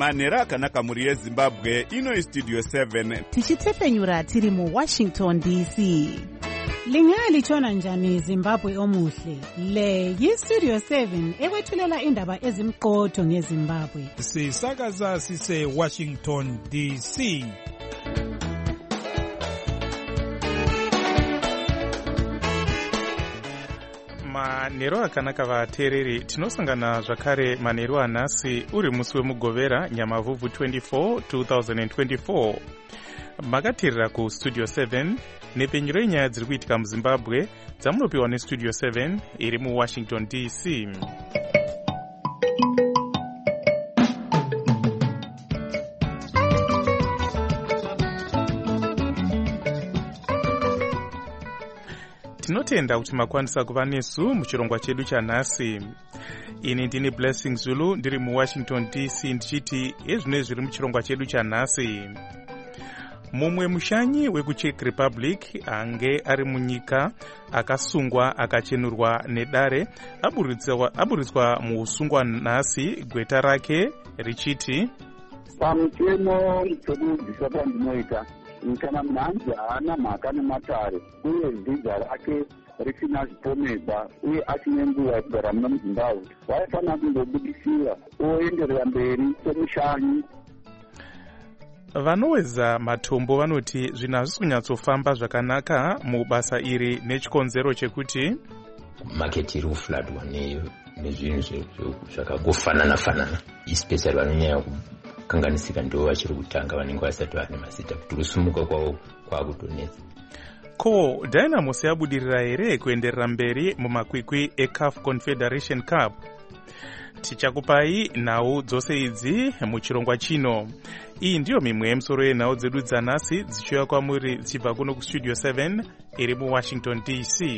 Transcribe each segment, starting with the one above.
manhero akanaka mhuri yezimbabwe. Ino istudio 7 tichitefenyura tiri muWashington DC. Lingalitshona njani Zimbabwe omuhle? Le yistudio 7 ekwethulela indaba ezimqotho ngeZimbabwe. Sisakaza sise Washington DC. Manhero akanaka vateereri, tinosangana zvakare manhero anhasi uri musi wemugovera Nyamavhuvhu 24 2024. Makateerera kustudio 7 nepenyero yenyaya dziri kuitika muZimbabwe dzamunopiwa nestudio 7 iri muWashington DC. Tinotenda kuti makwanisa kuva nesu muchirongwa chedu chanhasi. Ini ndini Blessing Zulu ndiri muWashington DC ndichiti ezvino zviri muchirongwa chedu chanhasi. Mumwe mushanyi wekuCzech Republic ange ari munyika akasungwa akachenurwa nedare aburitswa muusungwa nhasi, gweta rake richiti pamutemo chekubvisa pandinoita kana mhanzi haana mhaka nematare uye zvidza rake risina zviponesa uye achine nguva yekugara muno muZimbabwe, vaifanira kundobudisira oenderera mberi semushanyi. Vanowedza matombo vanoti zvinhu hazvisi kunyatsofamba zvakanaka mubasa iri nechikonzero chekuti maketi iri kufladwa nezvinhu zvakagofanana especially vanonyanya kukanganisika ndo vachiri kutanga vanenge vasati vane mazita kuti kusumuka kwavo kwakutonetsa. Ko Dynamos yabudirira here kuenderera mberi mumakwikwi eCAF Confederation Cup? Tichakupai nhau dzose idzi muchirongwa chino. Iyi ndiyo mimwe yemisoro yenhau dzedu dzanhasi dzichiuya kwamuri dzichibva kuno kustudio 7 iri muWashington DC.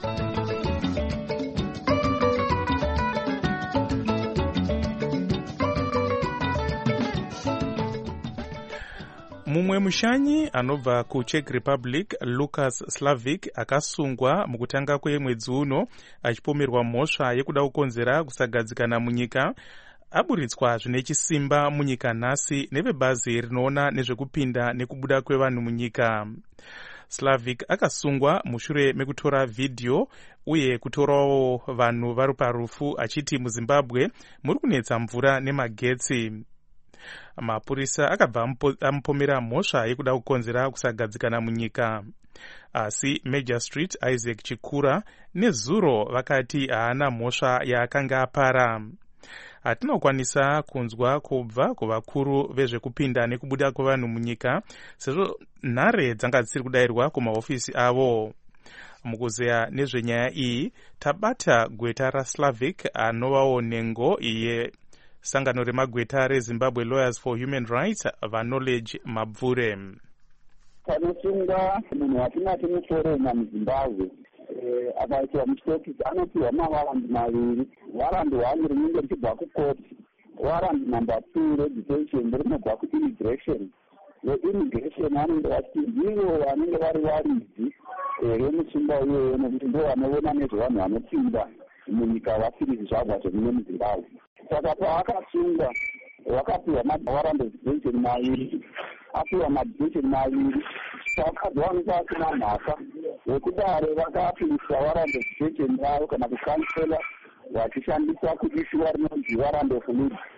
Mumwe mushanyi anobva kuCzech Republic, Lucas Slavic, akasungwa mukutanga kwemwedzi uno achipomerwa mhosva yekuda kukonzera kusagadzikana munyika, aburitswa zvine chisimba munyika nhasi nevebazi rinoona nezvekupinda nekubuda kwevanhu munyika. Slavic akasungwa mushure mekutora vhidhiyo uye kutorawo vanhu vari parufu achiti muZimbabwe muri kunetsa mvura nemagetsi. Mapurisa akabva amupomera mhosva yekuda kukonzera kusagadzikana munyika. Asi Major Street Isaac Chikura nezuro vakati haana mhosva yaakanga apara. Hatinokwanisa kunzwa kubva kuvakuru vezvekupinda nekubuda kwevanhu munyika sezvo nhare dzanga dzisiri kudayirwa kumahofisi avo. Mukuzeya nezvenyaya iyi tabata gweta raSlavic anovawo nengo iye sangano remagweta reZimbabwe Lawyers for Human Rights vaKnowledge Mabvure. Panosunga munhu watingati muforema muZimbabwe akaitwa muchitokisi anopiwa mawarandi maviri. Warandi 1 rinenge richibva kukoti, warandi number 2 redetention rinobva kuimmigration. Immigration vanenge vachiti ndivo vanenge vari varidzi vemusungwa iyoyo nokuti ndo vanoona nezvevanhu vanopinda munyika vasiri zvizvarwa zvemuno muZimbabwe. Saka paakasungwa wakapiwa mawarandi detention maviri, apiwa madetention maviri. Pakazwanika asina mhaka yekudare vakapindisa warandi detention yavo kana kukansela vachishandisa kuishiwa rinonzi warandi of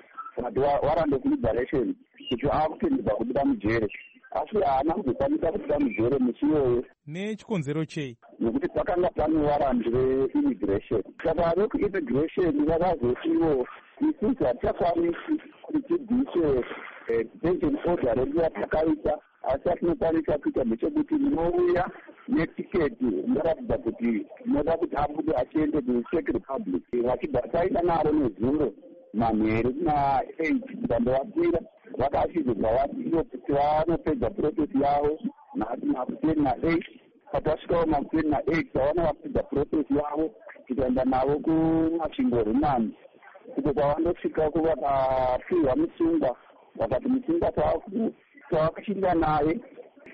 liberation kuti akupindidza kubuda mujere, asi haana kuzokwanisa kubuda mujere musi iyoyo. Nechikonzero chei? Nekuti pakanga pane warandi reimmigration. Saka vekuimmigration vakazoti ivo isusu hatichakwanisi kuti tibvise detention order redu yatakaita, asi atinokwanisa kuita ndechekuti munouya netiketi inoratidza kuti inoda kuti abude achiende kuCzech Republic. Vachibva taita naro nezuro manheru na8 kutandovapira vakachizobva vatiyo kuti vanopedza protesi yavo na10 patasvikawo ma10 vaona vapedza protesi yavo tikaenda navo kumasvingo remand uko kwavandosvika kuvakapiwa musungwa vakati musungwa tavakushinda naye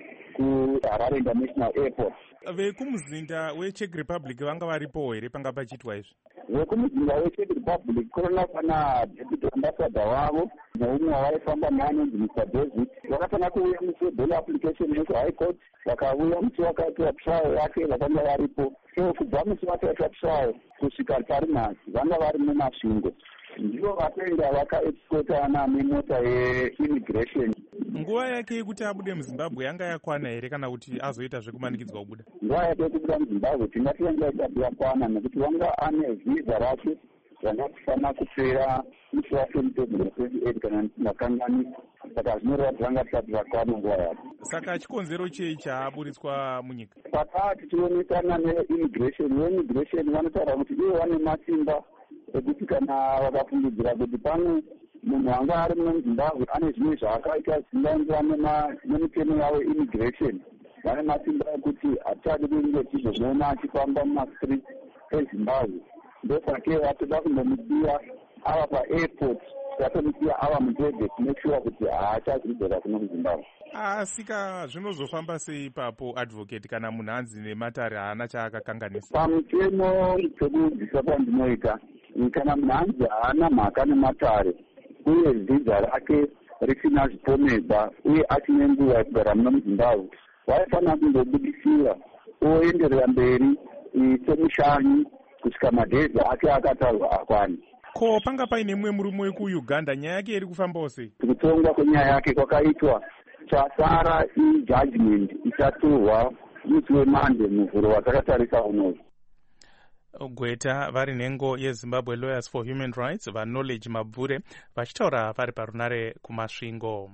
kuHarare International Airport. Vekumuzinda weCzech Republic vanga varipo here panga pachiitwa izvi? Vekumuzinda weCzech Republic korona pana deputy ambassador wavo neumwe wavaifamba naye anonzi Mr. David vakatanga kuuya musi webhail application yekuhigh court, vakauya musi wakaitwa trial yake vakanga varipo. So kubva musi wakaitwa trial kusvika pari nhasi vanga vari mumasvingo, ndivo vakaenda vakaescotana nemota yeimmigration. Nguva yake yekuti abude muZimbabwe yanga yakwana here kana kuti azoita zvekumanikidzwa kubuda? Nguva yake yekubuda muZimbabwe tingati yanga isati yakwana nekuti wanga ane visa rake ranga kufanira kupera musi wa2028 kana ndakanganisa, saka zvinoreva zvanga zvisati zvakwana nguva yake. Saka chikonzero chei chaaburitswa munyika? Pakaa tichionesana neimmigration vanotaura kuti ivo vane masimba ekuti kana vakafungidzira kuti pamwe munhu anga ari muZimbabwe ane zvimwe zvaakaita zvisingaenderana nemitemo yavo immigration, vane masimba ekuti hatitadi kunge tizomuona achifamba mumastreet eZimbabwe. Ndosake vatoda kundomusiya ava paairport, vatomusiya ava mudhedhe kumake sure kuti haachazvidzora kuno muZimbabwe. Asika zvinozofamba sei ipapo advocate kana munhu anzi nematare haana chaakakanganisa? Pamutemo pekubvisa kwandinoita, kana munhu anzi haana mhaka nematare uye vhiza rake risina zviponesa uye achine nguva yekugara muno muZimbabwe, vaifanira kundobudisira oenderera mberi semushanyi kusvika madhezi ake akatarwa akwane. Ko panga paine mumwe murume wekuUganda, nyaya yake iri kufambawo sei? Kutongwa kwenyaya yake kwakaitwa, chasara ijudgment ichatorwa musi weMonday muvhuro watakatarisa unowu. Gweta vari nhengo yeZimbabwe Lawyers for Human Rights vaKnowledge Mabvure vachitaura vari parunare kumasvingo.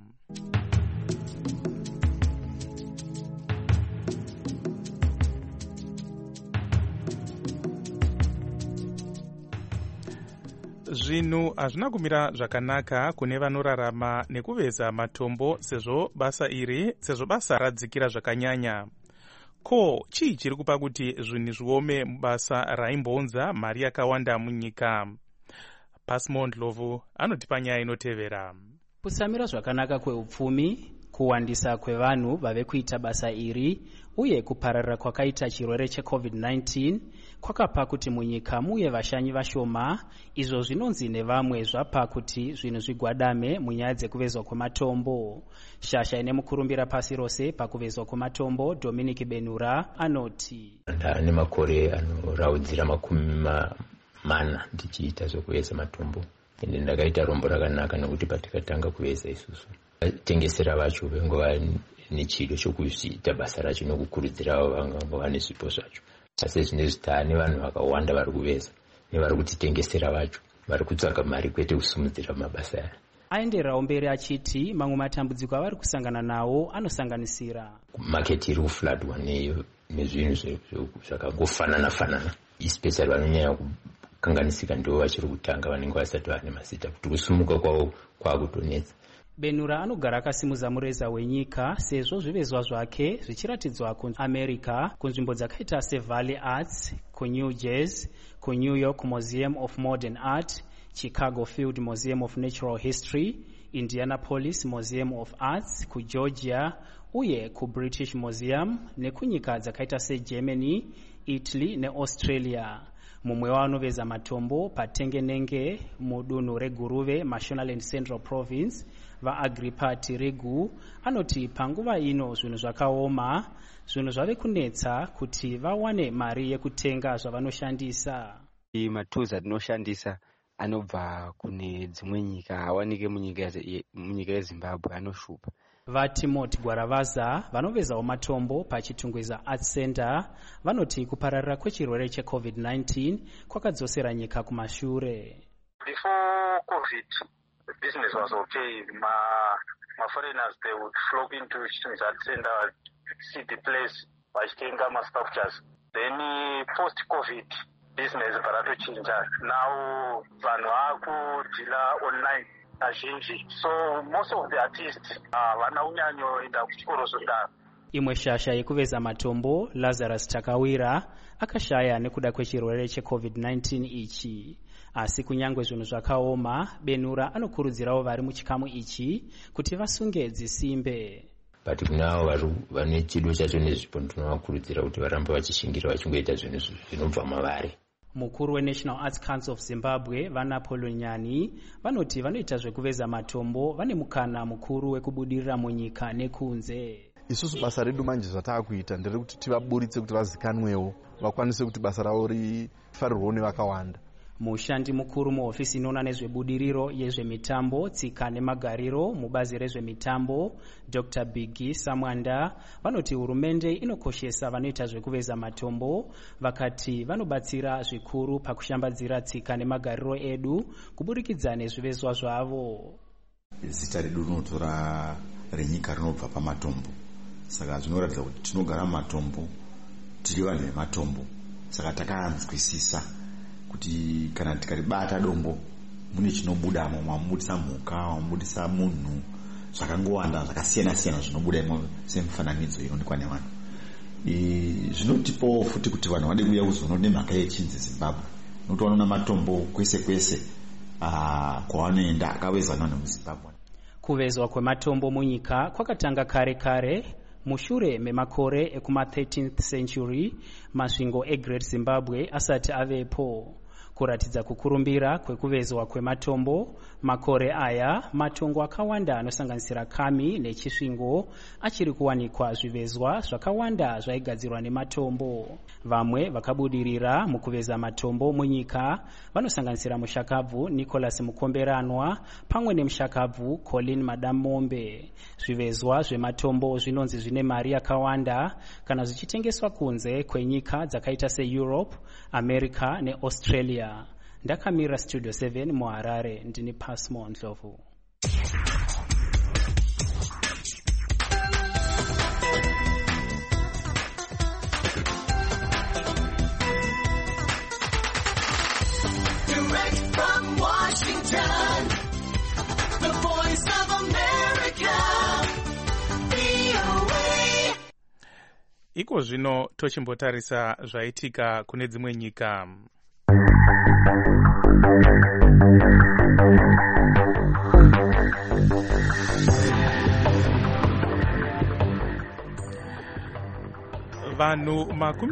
Zvinhu hazvina kumira zvakanaka kune vanorarama nekuveza matombo sezvo basa radzikira zvakanyanya. Ko chii chiri kupa kuti zvinhu zviome mubasa raimbonza mari yakawanda munyika? Pasmond Lovu anotipa nyaya inotevera. Kusamira zvakanaka kweupfumi, kuwandisa kwevanhu vave kuita basa iri uye kupararira kwakaita chirwere cheCovid-19 kwakapa kuti munyika muye vashanyi vashoma, izvo zvinonzi nevamwe zvapa kuti zvinhu zvigwadame munyaya dzekuvezwa kwematombo. Shasha ine mukurumbira pasi rose pakuvezwa kwematombo Dominic Benura anoti, ndane makore anoraudzira 40 ndichiita zvekuveza matombo, ende ndakaita rombo rakanaka nekuti patikatanga kuveza isusu tengesera vacho vengova nechido chokuzviita basa racho nokukurudzirawo vanga vane zvipo zvacho. Asi zvinezvi taane vanhu vakawanda vari kuveza nevari kutitengesera vacho, vari kutsvaga mari kwete kusimudzira mabasa aya. Aendererawo mberi achiti mamwe matambudziko avari kusangana nawo anosanganisira maketi iri kufladwa nezvinhu zvakangofanana, especially vanonyanya kukanganisika ndivo vachiri kutanga vanenge vasati vane mazita, kuti kusumuka kwavo kwakutonetsa. Benura anogara akasimudza mureza wenyika sezvo zvivezwa zvake zvichiratidzwa kuAmerica, kunzvimbo dzakaita seValley Arts, kuNew Jersey, kuNew York Museum of Modern Art, Chicago Field Museum of Natural History, Indianapolis Museum of Arts, kuGeorgia uye kuBritish Museum, nekunyika dzakaita seGermany, Italy neAustralia. Mumwe wanoveza matombo patengenenge mudunhu reGuruve, Mashonaland Central Province, vaAgrippa Tiregu anoti panguva ino zvinhu zvakaoma, zvinhu zvave kunetsa kuti vawane mari yekutenga zvavanoshandisa. Matools atinoshandisa anobva kune dzimwe nyika, hawanike munyika yeZimbabwe, anoshupa. VaTimothy Gwaravaza vanovezawo matombo pachitungwiza Arts Center vanoti kupararira kwechirwere cheCovid-19 kwakadzosera nyika kumashure. Before COVID, the business was okay. My foreigners, they would flock into Chitungwiza Arts Center, see the place, vachitenga ma-sculptures. Then post-COVID, business varatochinja. Now vanhu vakudila online azhinji, so most of the artists vana unyanyo enda kuchikoro zvodaro. Imwe shasha yekuveza matombo Lazarus Takawira akashaya nekuda kwechirwere cheCovid-19 ichi. Asi kunyangwe zvinhu zvakaoma, Benura anokurudzirawo vari muchikamu ichi kuti vasunge dzisimbe. but kunavo vane chido chacho nezvipo ndinovakurudzira kuti varambe vachishingira vachingoita zvinhu zvinobva mavari. Mukuru weNational Arts Council of Zimbabwe vaNapolo Nyani vanoti vanoita zvekuveza matombo vane mukana mukuru wekubudirira munyika nekunze. Isusu basa redu manje zvataakuita nderekuti tivaburitse kuti vazikanwewo vakwanise kuti basa ravo rifarirwewo nevakawanda. Mushandi mukuru muhofisi inoona nezvebudiriro yezvemitambo, tsika nemagariro mubazi rezvemitambo, Dr. Biggie Samwanda vanoti hurumende inokoshesa vanoita zvekuveza matombo, vakati vanobatsira zvikuru pakushambadzira tsika nemagariro edu kuburikidza nezvivezwa zvavo. Zita redu rinotora renyika rinobva pamatombo, saka zvinoratidza kuti tinogara matombo, tiri vanhu vematombo, saka takaanzwisisa kuti kana tikaribata dombo mune chinobudamo, mamubudisa mhuka, mamubudisa munhu, zvakangowanda zvakasiyana siyana zvinobuda semufananidzo inoonekwa nevanhu. Zvinotipawo futi kuti vanhu vade kuuya kuzoona nemhaka yechinzi Zimbabwe, nokuti vanoona matombo kwese kwese kwavanoenda akavezwa nevanhu muZimbabwe. Kuvezwa kwematombo munyika kwakatanga kare kare mushure memakore ekuma 13th century, masvingo eGreat Zimbabwe asati avepo. Kuratidza kukurumbira kwekuvezwa kwematombo, makore aya matongo akawanda anosanganisira Kami nechisvingo achiri kuwanikwa zvivezwa zvakawanda zvaigadzirwa nematombo. Vamwe vakabudirira mukuveza matombo munyika vanosanganisira mushakabvu Nicholas Mukomberanwa pamwe nemushakabvu Colin Madamombe. Zvivezwa zvematombo zvinonzi zvine mari yakawanda kana zvichitengeswa kunze kwenyika dzakaita seEurope, America neAustralia. Ndakamira Studio 7 muHarare, ndini Pasmo Ndlovu. Direct from Washington, the voice of America, VOA. Iko zvino tochimbotarisa zvaitika kune dzimwe nyika. Vanhu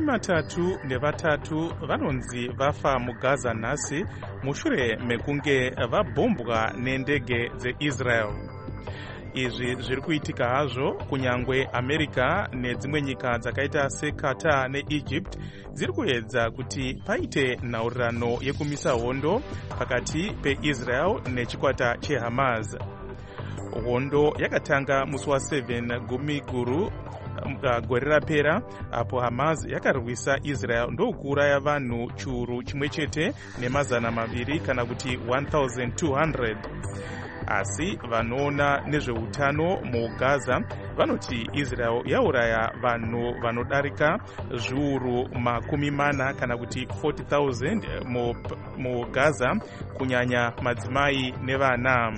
33 vanonzi vafa muGaza nhasi mushure mekunge vabhombwa nendege dzeIsrael. Izvi zviri kuitika hazvo kunyangwe America nedzimwe nyika dzakaita seQatar neEgypt dziri kuedza kuti paite nhaurirano yekumisa hondo pakati peIsrael nechikwata cheHamas. Hondo yakatanga musi wa7 gumi guru gore rapera apo Hamas yakarwisa Israel ndokuuraya vanhu chiuru chimwe chete nemazana maviri kana kuti 1200. Asi vanoona nezveutano muGaza vanoti Israel yauraya vanhu vanodarika zviuru 40 kana kuti 40,000 muGaza, kunyanya madzimai nevana.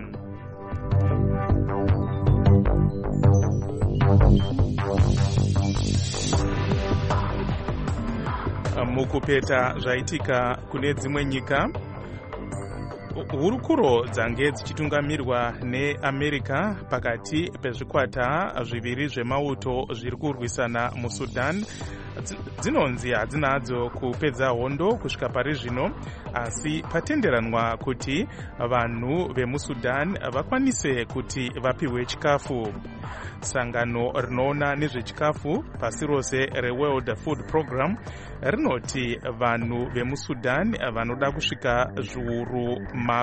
Mukupeta zvaitika kune dzimwe nyika, hurukuro dzange dzichitungamirwa neAmerica pakati pezvikwata zviviri zvemauto zviri kurwisana muSudan dzinonzi hadzinadzo kupedza hondo kusvika pari zvino, asi patenderanwa kuti vanhu vemuSudan vakwanise kuti vapiwe chikafu. Sangano rinoona nezvechikafu pasi rose reWorld Food Program rinoti vanhu vemuSudan vanoda kusvika zviuru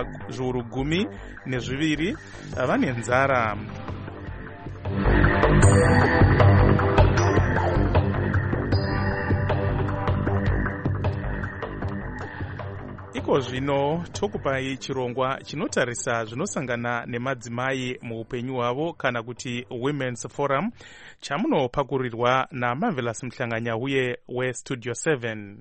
12 vane nzara. Iko zvino tokupai chirongwa chinotarisa zvinosangana nemadzimai muupenyu hwavo kana kuti Women's Forum, chamunopakurirwa naMarvelous Mhlanganya uye weStudio 7.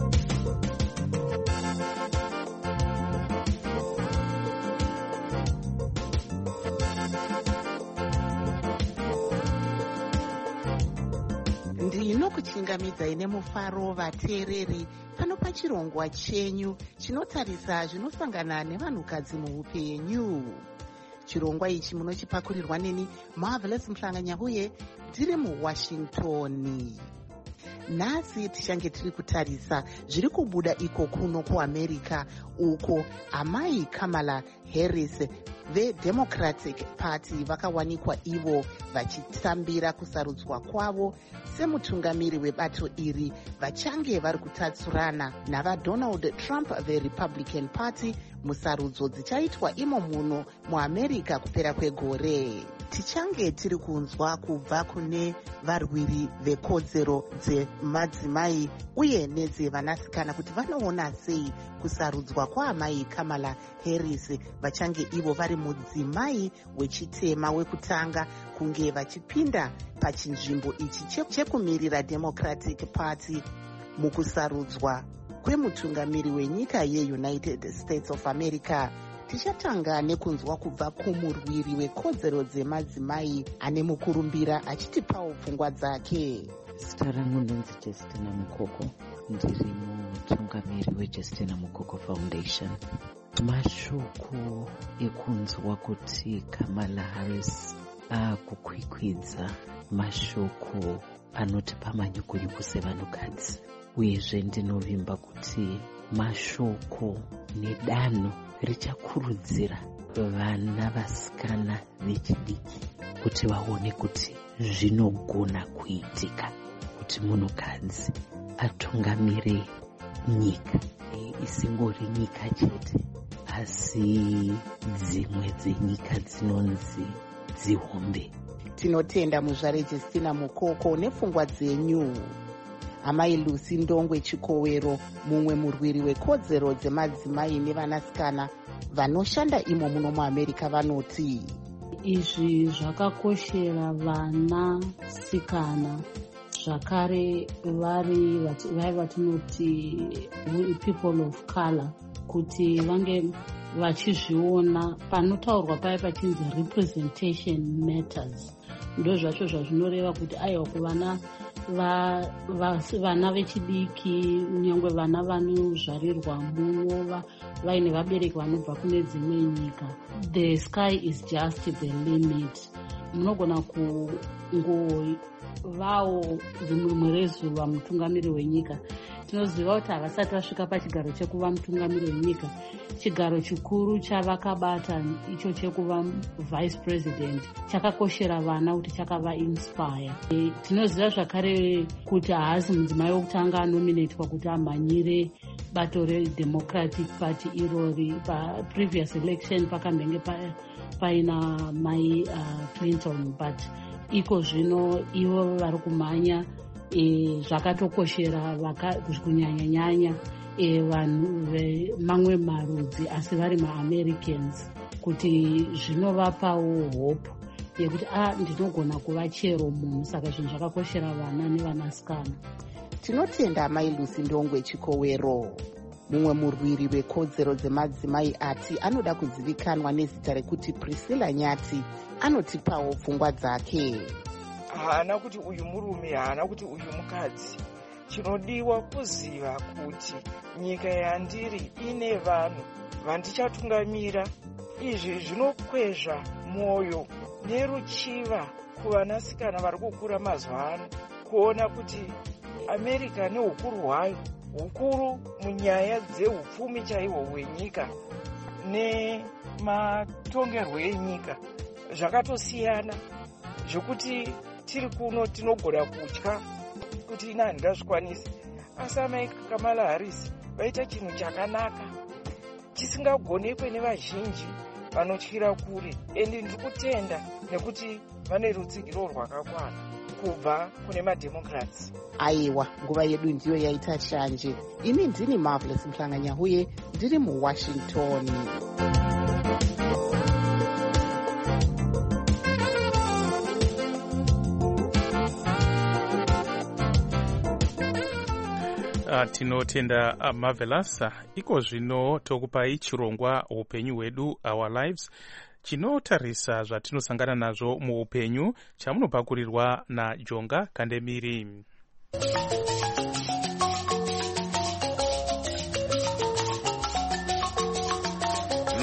Ndinokuchingamidzai nemufaro vateereri pano pachirongwa chenyu chinotarisa zvinosangana nevanhukadzi muupenyu. chirongwa ichi munochipakurirwa neni Marvelous Mhlanganyahuye ndiri muWashington. Nhasi tichange tiri kutarisa zviri kubuda iko kuno kuAmerica, uko amai Kamala Harris veDemocratic Party vakawanikwa ivo vachitambira kusarudzwa kwavo semutungamiri webato iri, vachange vari kutatsurana navaDonald Trump veRepublican Party musarudzo dzichaitwa imo muno muAmerica kupera kwegore. Tichange tiri kunzwa kubva kune varwiri vekodzero dzemadzimai uye nedzevanasikana kuti vanoona sei kusarudzwa kwaamai Kamala Harris, vachange ivo vari mudzimai wechitema wekutanga kunge vachipinda pachinzvimbo ichi chekumirira Democratic Party mukusarudzwa kwemutungamiri wenyika yeUnited States of America. Tichatanga nekunzwa kubva kumurwiri wekodzero dzemadzimai ane mukurumbira achitipawo pfungwa dzake. Zita rangu ndinzi Justina Mukoko, ndiri mutungamiri weJustina Mukoko Foundation. Mashoko ekunzwa kuti Kamala Harris akukwikwidza mashoko anotipa manyukunyuku sevanhukadzi, uyezve ndinovimba kuti mashoko nedanho richakurudzira vana vasikana vechidiki kuti vaone kuti zvinogona kuitika kuti munhukadzi atungamire nyika, isingori nyika chete asi dzimwe dzenyika dzinonzi dzihombe. Tinotenda muzvare Justina Mukoko nepfungwa dzenyu. Amai Lucy Ndongwe Chikowero, mumwe murwiri wekodzero dzemadzimai nevanasikana vanoshanda imo muno muAmerica, vanoti izvi zvakakoshera vanasikana, zvakare vari vatinoti people of color, kuti vange vachizviona panotaurwa paya pachinzi representation matters. Ndo zvacho zvazvinoreva kuti aiwa kuvana vana vechidiki, nyangwe vana vanozvarirwa muno vaine vabereki vanobva kune dzimwe nyika. The sky is just the limit. Munogona kungovawo rimwe rezuva mutungamiri wenyika. Tinoziva kuti havasati vasvika pachigaro chekuva mutungamiri wenyika. Chigaro chikuru chavakabata icho chekuva vice president chakakoshera vana kuti chakava inspire. Tinoziva zvakare kuti haasi mudzimai wokutanga anominatwa kuti amhanyire bato reDemocratic Party irori. Previous election pakambenge paina mai Clinton, but iko zvino ivo vari kumhanya zvakatokoshera kunyanya-nyanya vanhu vemamwe marudzi asi vari maAmericans, kuti zvinovapawo hope yekuti ndinogona kuva chero munhu. Saka zvinhu zvakakoshera vana nevanasikana. Tinotenda amai Lucy Ndongwe Chikowero, mumwe murwiri wekodzero dzemadzimai ati anoda kuzivikanwa nezita rekuti Priscilla Nyati, anotipawo pfungwa dzake. Haana kuti uyu murume, haana kuti uyu mukadzi. Chinodiwa kuziva kuti nyika yandiri ine vanhu vandichatungamira. Izvi zvinokwezva mwoyo neruchiva kuvanasikana vari kukura mazuva ano, kuona kuti America neukuru hwayo hukuru munyaya dzeupfumi chaihwo hwenyika nematongerwo enyika zvakatosiyana, zvokuti tiri kuno tinogona kutya kuti ina handingazvikwanisi. Asi amai Kamala Harris vaita chinhu chakanaka chisingagonekwe nevazhinji vanotyira kure, endi ndiri kutenda nekuti vane rutsigiro rwakakwana kubva kune maDemocrats. Aiwa, nguva yedu ndiyo yaita shanje. Ini ndini Marvelous Mhlanganyahuye, ndiri muWashington. Tinotenda Marvelous. Iko zvino tokupai chirongwa upenyu hwedu, Our Lives, chinotarisa zvatinosangana nazvo muupenyu, chamunopakurirwa naJonga Kandemiri.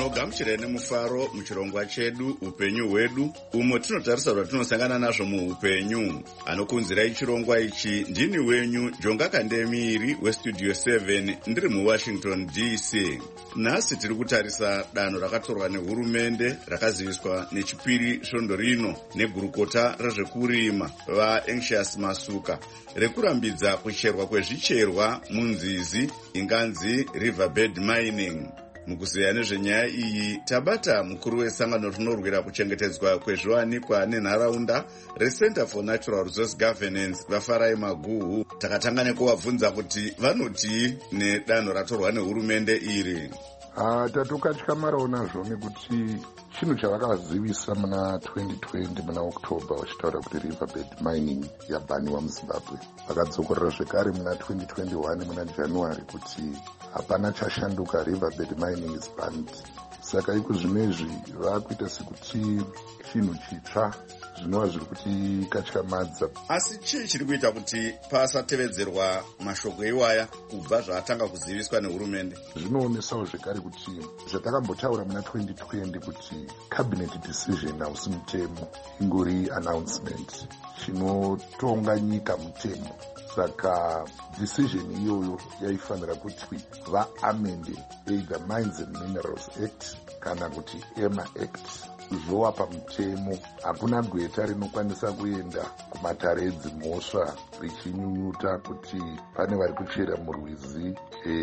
gamuchirai nemufaro muchirongwa chedu upenyu hwedu, umo tinotarisa zvatinosangana nazvo muupenyu. Anokunzirai chirongwa ichi ndini wenyu Jonga Kandemiri westudio 7 ndiri muWashington DC. Nhasi tiri kutarisa danho rakatorwa nehurumende rakaziviswa nechipiri svondo rino negurukota rezvekurima vaAnxious Masuka rekurambidza kucherwa kwezvicherwa munzizi inganzi Riverbed Mining. Mukuziya nezvenyaya iyi tabata mukuru wesangano rinorwira kuchengetedzwa kwezviwanikwa nenharaunda reCenter for Natural Resource Governance vaFarai Maguhu. Takatanga nekuvabvunza kuti vanoti nedanho ratorwa nehurumende iri. Tatukatyamarao nazvo nekuti chinhu chavakazivisa muna 2020 muna October vachitaura kuti Riverbed Mining yabhaniwa muZimbabwe. Vakadzokorera zvekare muna 2021 muna January kuti hapana chashanduka, Riverbed Mining is banned. Saka iko zvinezvi vakuita sekuti chinhu chitsva zvinova zviri kuti katyamadza. Asi chii chiri kuita kuti pasatevedzerwa mashoko iwaya kubva zvaatanga kuziviswa nehurumende? Zvinoonesawo zvekare kuti zvatakambotaura muna 2020 kuti cabinet decision hausi mutemo, ingori announcement chinotonga nyika mutemo. Saka decision iyoyo yaifanira kuti vaamende either Mines and Minerals Act kana kuti EMA Act zvovapa mutemo. Hakuna gweta rinokwanisa kuenda kumataredzi mhosva richinyunyuta kuti pane vari kuchera murwizi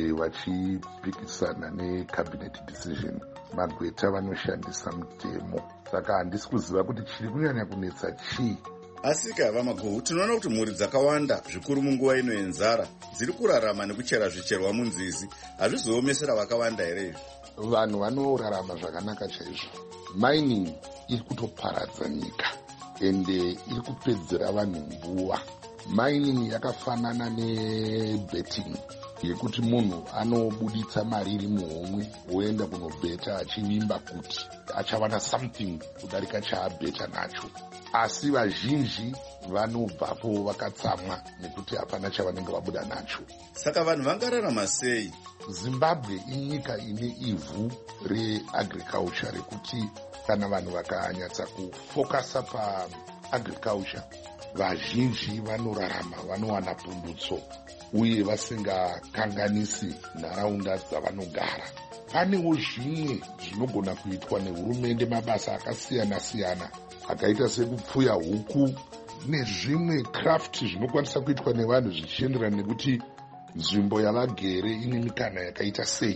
vachipikisana necabinet decision. Magweta vanoshandisa mutemo. Saka handisi kuziva kuti chiri kunyanya kunetsa chii. Asika vaMaguhu, tinoona kuti mhuri dzakawanda zvikuru munguva ino yenzara dziri kurarama nekuchera zvicherwa munzizi. Hazvizoomesera vakawanda here izvi? Vanhu vanorarama zvakanaka chaizvo. Mining iri kutoparadza nyika ende iri kupedzera vanhu nguva. Mining yakafanana nebetting yekuti munhu anobuditsa mari iri muhomwe oenda kunobheta achivimba kuti achawana something kudarika chaabheta nacho. Asi vazhinji vanobvapo vakatsamwa nekuti hapana chavanenge vabuda nacho. Saka vanhu vangararama sei? Zimbabwe inyika ine ivhu reagriculture rekuti kana vanhu vakanyatsa kufokasa paagriculture vazhinji vanorarama, vanowana pundutso uye vasingakanganisi nharaunda dzavanogara. Panewo zvimwe zvinogona kuitwa nehurumende, mabasa akasiyana-siyana akaita sekupfuya huku nezvimwe craft zvinokwanisa kuitwa nevanhu zvichienderana nekuti nzvimbo yavagere ine mikana yakaita sei.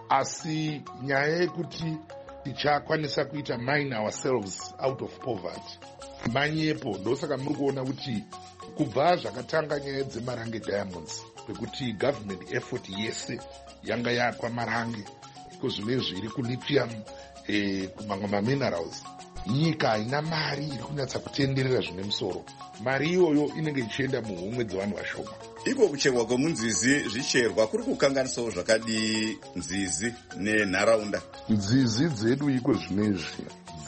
Asi nyaya yekuti tichakwanisa kuita mine ourselves out of poverty manyepo. Ndosaka muri kuona kuti kubva zvakatanga nyaya dzemarange diamonds pekuti government effort yese yanga yakwa marange iko zvinezvi iri kulithium kumamwe maminerals. Nyika haina mari iri kunyatsa kutenderera zvine musoro. Mari iyoyo inenge ichienda muhomwe dzevanhu vashoma. Iko kucherwa kwemunzizi zvicherwa kuri kukanganisawo zvakadii nzizi nenharaunda? Nzizi dzedu iko zvinezvi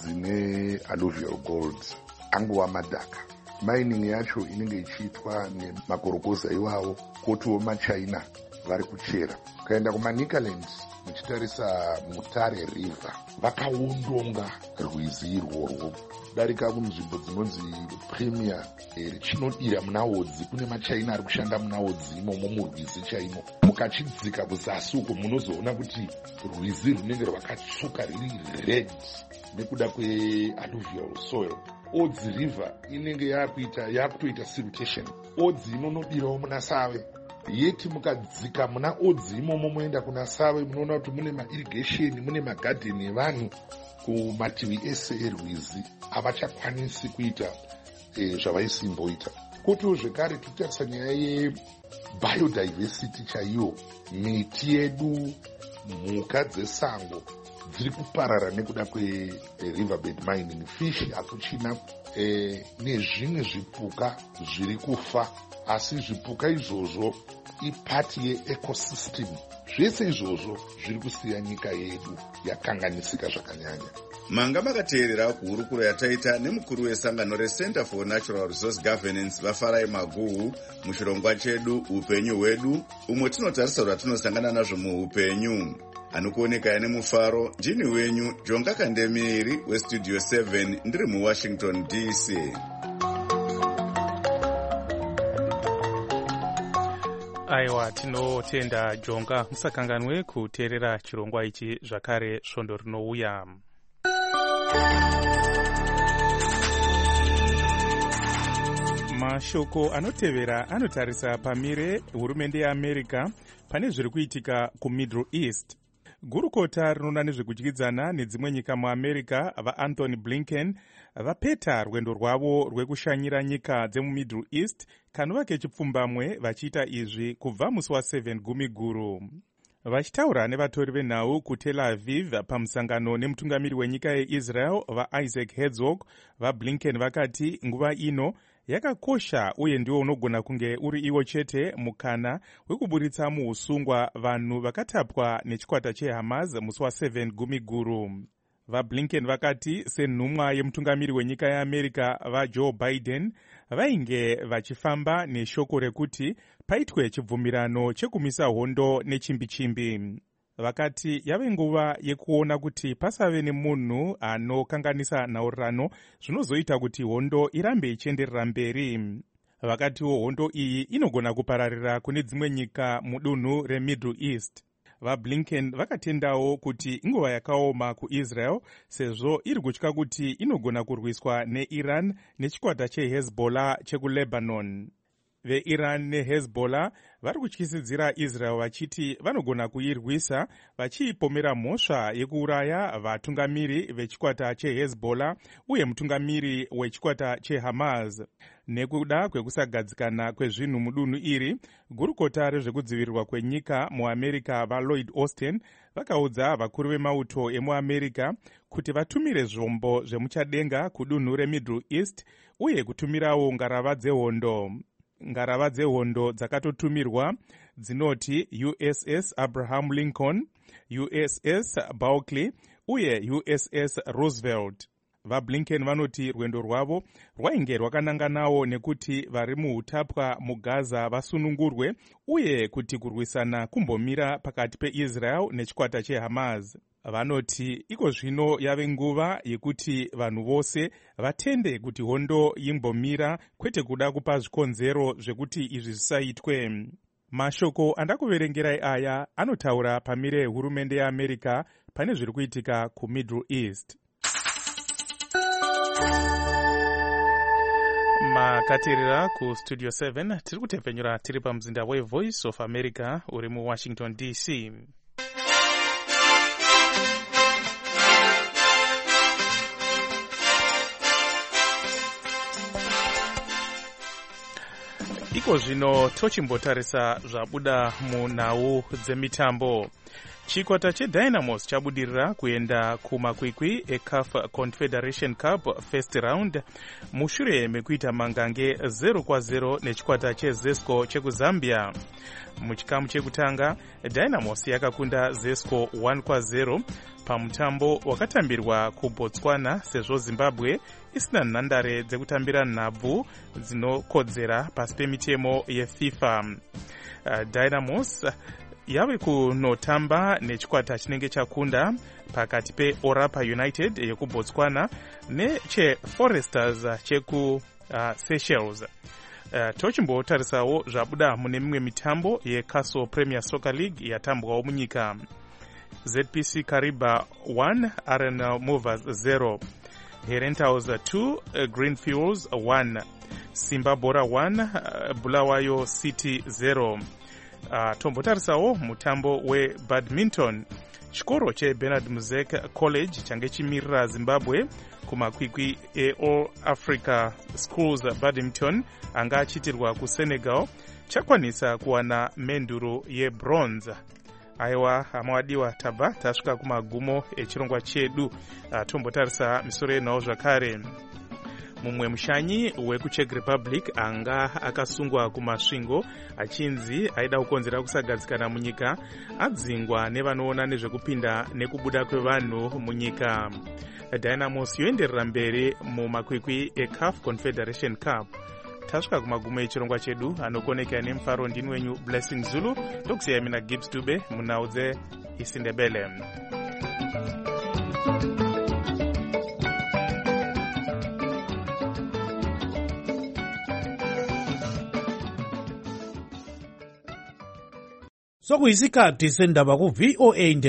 dzine alluvial gold, angova madhaka. Mining yacho inenge ichiitwa nemakorokoza iwawo, kotiwo maChina vari kuchera. Ukaenda kumaNicaland muchitarisa Mutare River vakaondonga rwizi irworwo. Darika kunzvimbo dzinonzi Premier richinodira muna Wodzi, kune maChina ari kushanda muna Wodzi imomo murwizi chaimo. Mukachidzika kuzasi uko munozoona kuti rwizi runenge rwakatsvuka riri red nekuda kwealluvial soil. Odzi River inenge yakutoita siltation. Odzi inonodirawo muna Save. Yeti mukadzika muna Odzi imomo moenda kuna Save munoona kuti mune mairrigation, mune magadheni evanhu kumativi ese erwizi. Havachakwanisi kuita zvavaisimboita. Kotiwo zvekare tichitarisa nyaya yebiodiversity chaiyo, miti yedu, mhuka dzesango dziri kuparara nekuda kweRiverbed Mining. Fish hakuchina nezvimwe zvipuka zviri kufa, asi zvipuka izvozvo ipati yeecosystem. Zvese izvozvo zviri kusiya nyika yedu yakanganisika zvakanyanya. Manga makateerera kuhurukuro yataita nemukuru wesangano reCenter for Natural Resource Governance vaFarai Maguhu muchirongwa chedu upenyu hwedu, umwe tinotarisa zvatinosangana nazvo muupenyu. anokuoneka nemufaro. Ndini wenyu Jonga Kandemiri westudio 7 ndiri muWashington DC. Aiwa, tinotenda Jonga. Musakanganwe kuteerera chirongwa ichi zvakare svondo rinouya. Mashoko anotevera anotarisa pamire hurumende yeAmerica pane zviri kuitika kuMiddle East. Gurukota rinoona nezvekudyidzana nedzimwe nyika muAmerica vaAnthony Blinken vapeta rwendo rwavo rwekushanyira nyika dzemuMiddle East kanova kechipfumbamwe vachiita izvi kubva musi wa7 Gumiguru. Vachitaura nevatori venhau kuTel Aviv pamusangano nemutungamiri wenyika yeIsrael vaIsaac Herzog, vaBlinken vakati nguva ino yakakosha uye ndiwo unogona kunge uri iwo chete mukana wekuburitsa muusungwa vanhu vakatapwa nechikwata cheHamas musi wa7 Gumiguru. VaBlinken vakati senhumwa yemutungamiri wenyika yeAmerica vaJoe Biden vainge vachifamba neshoko rekuti paitwe chibvumirano chekumisa hondo nechimbi-chimbi. Vakati yave nguva yekuona kuti pasave nemunhu anokanganisa nhaurirano zvinozoita kuti hondo irambe ichienderera mberi. Vakatiwo hondo iyi inogona kupararira kune dzimwe nyika mudunhu reMiddle East. VaBlinken vakatendawo kuti inguva yakaoma kuIsrael sezvo iri kutya kuti inogona kurwiswa neIran nechikwata cheHezbollah chekuLebanon. VeIran neHezbollah vari kutyisidzira Israel vachiti vanogona kuirwisa vachiipomera mhosva yekuuraya vatungamiri vechikwata cheHezbollah uye mutungamiri wechikwata cheHamas. Nekuda kwekusagadzikana kwezvinhu mudunhu iri, gurukota rezvekudzivirirwa kwenyika muAmerica vaLloyd Austin vakaudza vakuru vemauto emuAmerica kuti vatumire zvombo zvemuchadenga kudunhu reMiddle East uye kutumirawo ngarava dzehondo. Ngarava dzehondo dzakatotumirwa dzinoti USS Abraham Lincoln, USS Barclay uye USS Roosevelt. VaBlinken vanoti rwendo rwavo rwainge rwakananganawo nekuti vari muutapwa muGaza vasunungurwe uye kuti kurwisana kumbomira pakati peIsrael nechikwata cheHamas. Vanoti iko zvino yave nguva yekuti vanhu vose vatende kuti hondo imbomira kwete kuda kupa zvikonzero zvekuti izvi zvisaitwe. Mashoko andakuverengerai aya anotaura pamire hurumende yeAmerica pane zviri kuitika kuMiddle East. Makateerera kustudio 7 tiri kutepfenyura tiri pamuzinda weVoice of America uri muWashington DC. Iko zvino tochimbotarisa zvabuda munhau dzemitambo. Chikwata cheDynamos chabudirira kuenda kumakwikwi eCAF Confederation Cup First Round mushure mekuita mangange 0-0 nechikwata cheZesco chekuzambia. Muchikamu chekutanga, Dynamos yakakunda Zesco 1-0 pamutambo wakatambirwa kuBotswana sezvo Zimbabwe isina nhandare dzekutambira nhabvu dzinokodzera pasi pemitemo yeFIFA. Dynamos yave kunotamba nechikwata chinenge chakunda pakati peOrapa United yekuBotswana necheForesters cheku-Seychelles. Tochimbotarisawo zvabuda mune mimwe mitambo yeCastle Premier Soccer League yatambwawo munyika. ZPC Kariba 1 RNL Movers 0, Herentals 2 Greenfields 1, Simba Bora 1 Bulawayo City 0. Tombotarisawo mutambo webadminton. Chikoro cheBernard Muzek College change chimirira Zimbabwe kumakwikwi eAll Africa Schools Badminton anga achitirwa kuSenegal chakwanisa kuwana menduro yebronze. Aiwa hamawadiwa tabva tasvika kumagumo echirongwa chedu. Tombotarisa misoro yenhau zvakare. Mumwe mushanyi wekuCzech Republic anga akasungwa kumasvingo achinzi aida kukonzera kusagadzikana munyika adzingwa nevanoona nezvekupinda nekubuda kwevanhu munyika. Dynamos yoenderera mberi mumakwikwi eCAF Confederation Cup. Tasvika kumagumo echirongwa chedu. Anokoneka nemufaro ndini wenyu Blessing Zulu. Ndokusiyai mina Gibbs Dube munhau isindebele. Sokuyisikhathi sendaba ku VOA